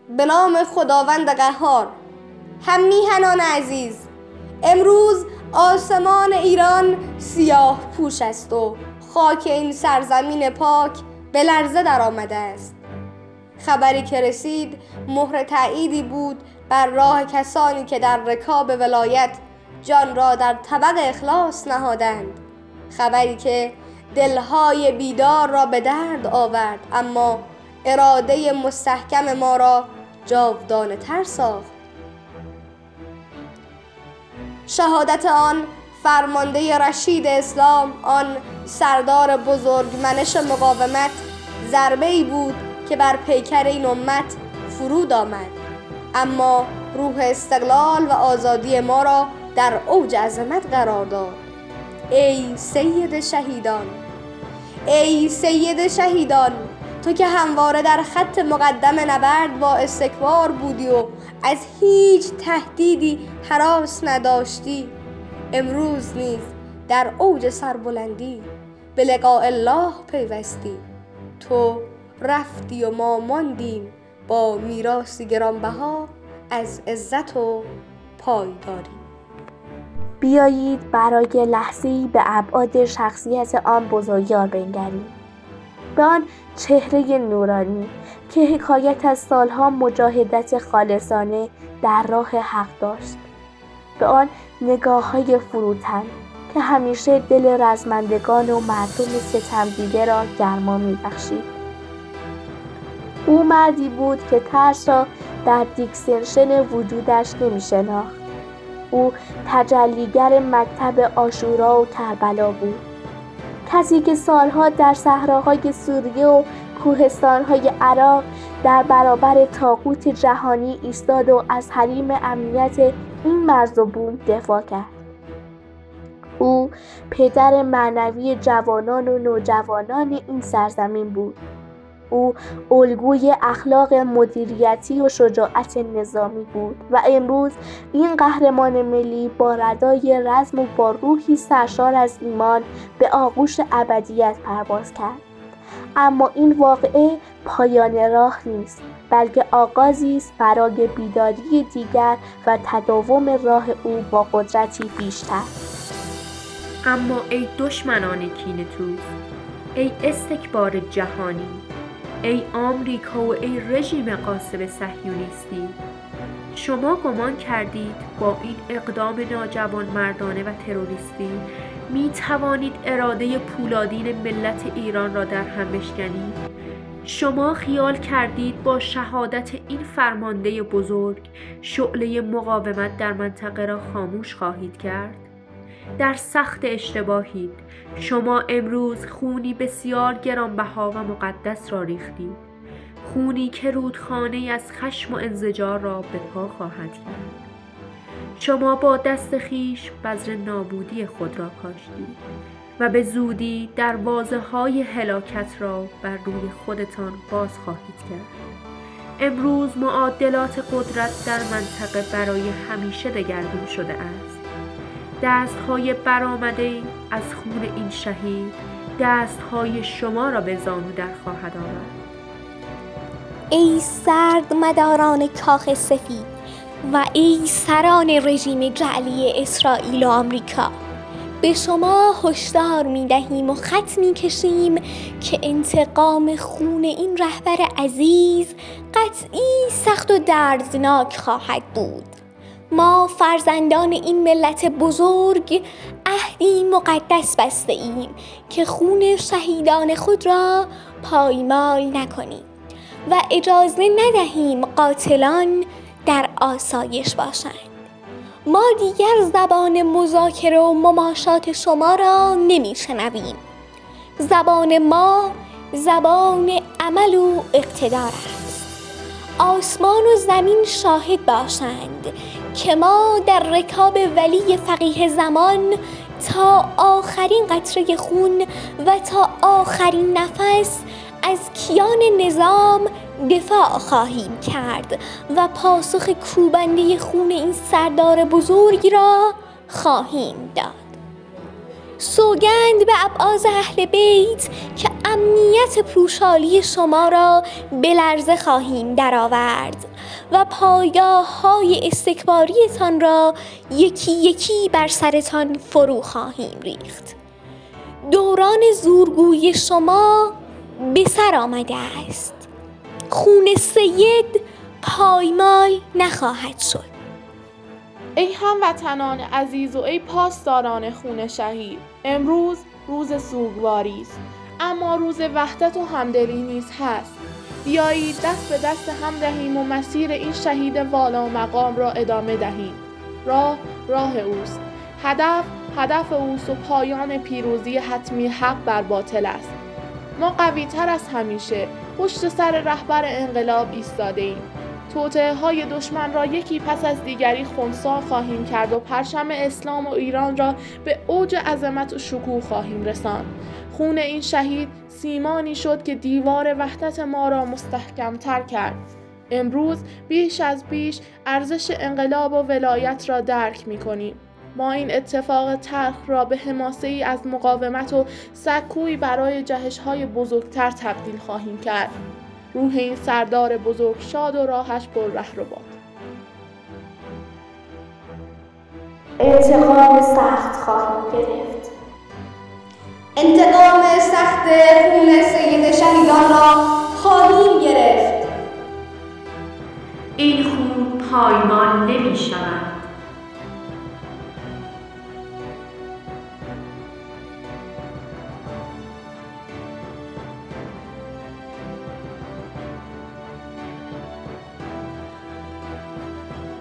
به نام خداوند قهار. هم میهنان عزیز، امروز آسمان ایران سیاه پوش است و خاک این سرزمین پاک به لرزه در آمده است. خبری که رسید مهر تأییدی بود بر راه کسانی که در رکاب ولایت جان را در طبق اخلاص نهادند. خبری که دلهای بیدار را به درد آورد، اما اراده مستحکم ما را جاودانه تر ساخت. شهادت آن فرمانده رشید اسلام، آن سردار بزرگمنش مقاومت، ضربه‌ای بود که بر پیکر این امت فرود آمد، اما روح استقلال و آزادی ما را در اوج عظمت قرار داد. ای سید شهیدان، ای سید شهیدان، تو که همواره در خط مقدم نبرد با استکبار بودی و از هیچ تهدیدی هراس نداشتی، امروز نیز در اوج سربلندی به لقاء الله پیوستی. تو رفتی و ما ماندیم با میراثی گرانبها از عزت و پایداری. بیایید برای لحظه‌ای به ابعاد شخصیت آن بزرگوار بنگریم، به آن چهره نورانی که حکایت از سالها مجاهدت خالصانه در راه حق داشت، به آن نگاه‌های فروتن که همیشه دل رزمندگان و مردم ستمدیده را گرما می‌بخشید. او مردی بود که ترس را در دیکسنشن وجودش نمی‌شناخت. او تجلیگر مکتب عاشورا و کربلا بود، کسی که سالها در صحراهای سوریه و کوهستان‌های عراق در برابر طاغوت جهانی ایستاد و از حریم امنیت این مرز و بوم دفاع کرد. او پدر معنوی جوانان و نوجوانان این سرزمین بود. او الگوی اخلاق مدیریتی و شجاعت نظامی بود و امروز این قهرمان ملی با ردای رزم و با روحی سرشار از ایمان به آغوش ابدیت پرواز کرد. اما این واقعه پایان راه نیست، بلکه آغازی است برای بیداری دیگر و تداوم راه او با قدرتی بیشتر. اما ای دشمنان کینه‌توز، ای استکبار جهانی، ای آمریکا و ای رژیم غاصب صهیونیستی، شما گمان کردید با این اقدام ناجوانمردانه و تروریستی می توانید اراده پولادین ملت ایران را در هم بشکنید؟ شما خیال کردید با شهادت این فرمانده بزرگ شعله مقاومت در منطقه را خاموش خواهید کرد؟ در سخت اشتباهید. شما امروز خونی بسیار گرانبها و مقدس را ریختید، خونی که رودخانه از خشم و انزجار را به پا خواهد کرد. شما با دست خویش بذر نابودی خود را کاشتید و به زودی دروازه‌های هلاکت را بر روی خودتان باز خواهید کرد. امروز معادلات قدرت در منطقه برای همیشه دگرگون شده است. دست‌های برآمده از خون این شهید دست‌های شما را به زانو در خواهد آورد. ای سرد مداران کاخ سفید و ای سران رژیم جعلی اسرائیل و آمریکا، به شما هشدار می‌دهیم و خط می‌کشیم که انتقام خون این رهبر عزیز قطعی سخت و دردناک خواهد بود. ما فرزندان این ملت بزرگ عهدی مقدس بسته ایم که خون شهیدان خود را پایمال نکنیم و اجازه ندهیم قاتلان در آسایش باشند. ما دیگر زبان مذاکره و مماشات شما را نمیشنویم. زبان ما زبان عمل و اقتدار است. آسمان و زمین شاهد باشند که ما در رکاب ولی فقیه زمان تا آخرین قطره خون و تا آخرین نفس از کیان نظام دفاع خواهیم کرد و پاسخ کوبنده خون این سردار بزرگ را خواهیم داد. سوگند به ابعاض اهل بیت که امنیت پوشالی شما را به لرزه خواهیم درآورد و پایگاه‌های استکباریتان را یکی یکی بر سرتان فرو خواهیم ریخت. دوران زورگویی شما به سر آمده است. خون سید پایمال نخواهد شد. ای هموطنان عزیز و ای پاسداران خون شهید، امروز روز سوگواری است، اما روز وحدت و همدلی نیز هست. بیایید دست به دست هم دهیم و مسیر این شهید والا و مقام را ادامه دهیم. راه اوست، هدف اوست و پایان پیروزی حتمی حق بر باطل است. ما قوی تر از همیشه پشت سر رهبر انقلاب ایستاده ایم. توطئه‌های دشمن را یکی پس از دیگری خنثی خواهیم کرد و پرچم اسلام و ایران را به اوج عظمت و شکوه خواهیم رساند. خون این شهید سیمانی شد که دیوار وحدت ما را مستحکم‌تر کرد. امروز بیش از پیش ارزش انقلاب و ولایت را درک می‌کنیم. ما این اتفاق تلخ را به حماسه‌ای از مقاومت و سکویی برای جهش‌های بزرگتر تبدیل خواهیم کرد. روح این سردار بزرگ شاد و راهش پر ره باد. انتقام سخت خواهیم گرفت. انتقام سخت خون سید شهیدان را خواهیم گرفت. این خون پایمال نمی شود.